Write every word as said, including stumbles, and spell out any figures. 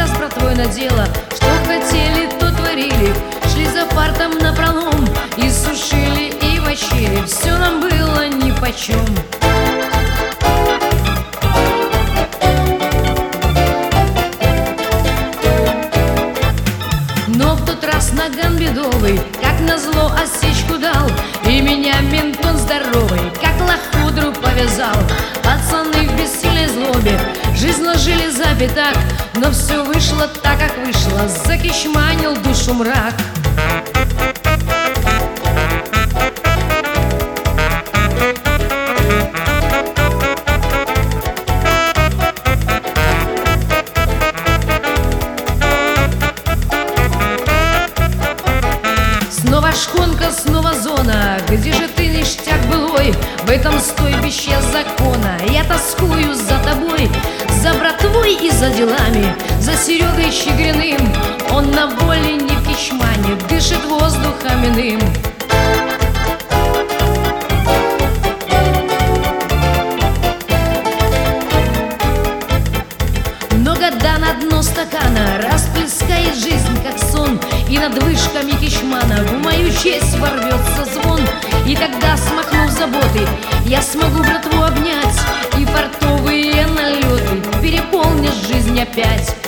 тогда с братвой на дело, что хотели, то творили. Шли за фартом напролом и сушили, и мочили. Все нам было нипочем. Но в тот раз наган бедовый, как назло, осечку дал, и меня ментон здоровый, как лохудру повязал. Пацаны в бессильной злобе жизнь ложили за пятак, но все вышло так, как вышло, закишманил душу мрак. Снова шхонка, снова зона. Где же ты, ништяк былой? В этом стойбище закона. Я тоскую за тобой, за братвой и за делами, за Серегой Чигириным. Он на воле не в кишмане, дышит воздухом иным. Но года на дно стакана расплескает жизнь, как сон, и над вышками кишмана в мою честь ворвется звон. И тогда, смахнув заботы, я смогу братву обнять, и фартовые налеты переполнят жизнь опять.